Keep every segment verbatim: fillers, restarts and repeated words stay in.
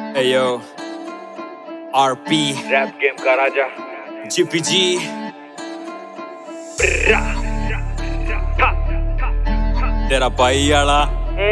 Hey yo, R P rap game का राजा G P G तेरा भाई आला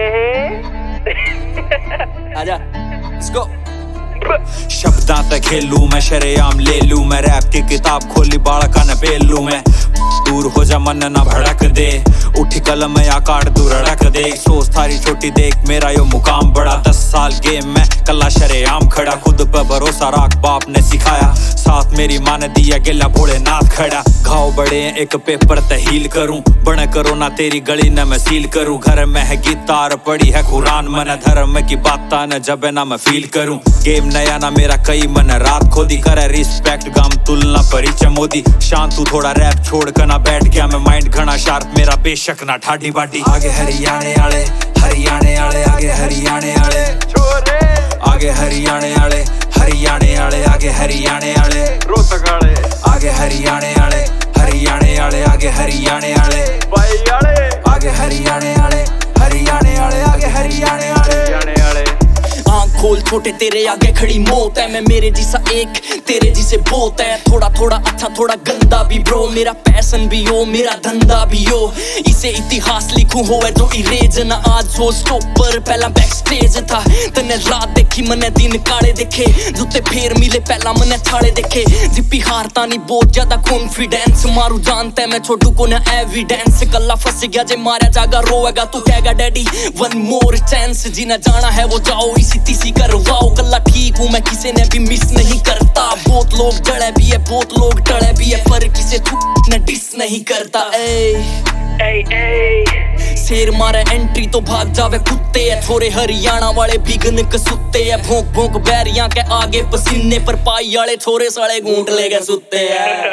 आजा let's go शब्दां ते खेलू मैं शरेआम ले लूं मैं रैप की किताब खोली बालका न पेलू मैं दूर हो जा मन ना भड़क दे उठी कलम या काट दूर रख दे सोच थारी छोटी देख मेरा यो मुकाम बड़ा दस साल गेम में कला शरेआम खड़ा खुद पे भरोसा रख बाप ने सिखाया साथ मेरी माँ ने दिया गिला भोलेनाथ खड़ा घाव बड़े एक पेपर तहील करूं बने करो ना तेरी गली न मैं सील करूं घर में है गिटार पड़ी है कुरान मन धर्म की बाता न जब ना मैं फील करूं गेम नया ना मेरा कई मन रात खोदी करे रिस्पेक्ट गाम तुलना परी चमोदी शांत तू थोड़ा रैप छोड़ कर ना बैठ गया मैं माइंड घना शार्प मेरा बेशक ना ठाडी बाटी आगे हरियाणे आले हरियाणे आले आगे हरियाणे आले आगे हरियाणे आले हरियाणे आले आगे हरियाणे आले रोहतक आले आगे हरियाणे आले हरियाणे आले आगे हरियाणे आले भाई आले आगे हरियाणे आले हरियाणे आले आगे हरियाणे आले हरियाणे आले आँख खोल छोटे तेरे आगे खड़ी मौत है मैं मेरे जिसा एक तेरे जिसे बहुत है थोड़ा थोड़ा अच्छा थोड़ा गंदा भी ब्रो मेरा पैशन भी हो मेरा धंधा भी हो इसे इतिहास लिखूं हो है जो इरेज ना आज सो स्टॉपर पहला बैक स्टेज था तने रात देखी मने दिन काले देखे जुते फेर मिले पहला मने थाड़े देखे जिप्पी हारता नहीं बहुत ज्यादा कॉन्फिडेंस मारू जानता है मैं छोटू को ना एविडेंस कल्ला फंस गया जे मारा जागा रोएगा तू कहेगा डैडी वन मोर चांस जिन्हें जाना है वो जाओ इसी तीसी करवाओ कल्ला ठीक हूँ मैं किसी ने भी मिस नहीं करता बहुत लोग डरे भी है बहुत लोग टड़े भी है पर किसे न डिस नहीं करता ए ए ए शेर मारे एंट्री तो भाग जावे कुत्ते है छोरे हरियाणा वाले बिगन कसुत्ते है भोंक भोंक बैरियां के आगे पसीने पर पाई वाले छोरे साले घूंट लेके सुत्ते है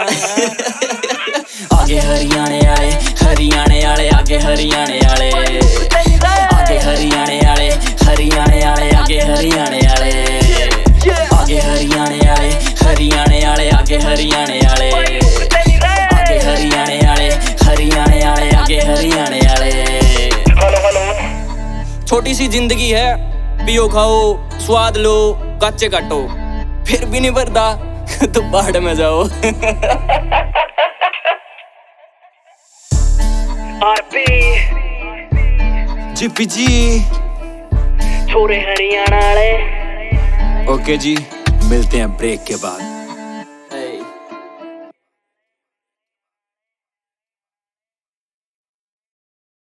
आगे हरियाणे वाले हरियाणे वाले आगे हरियाणे वाले आगे हरियाणे वाले हरियाणे वाले आगे हरियाणे वाले आगे हरियाणे वाले हरियाणे वाले आगे हरियाणे वाले आगे हरियाणे वाले हरियाणे वाले आगे हरियाणे वाले हेलो हेलो छोटी सी जिंदगी है पियो खाओ स्वाद लो कच्चे काटो फिर भी नहीं भरता तो बाढ़ में जाओ आरपी G P G छोरे हरियाणा वाले ओके जी मिलते हैं ब्रेक के बाद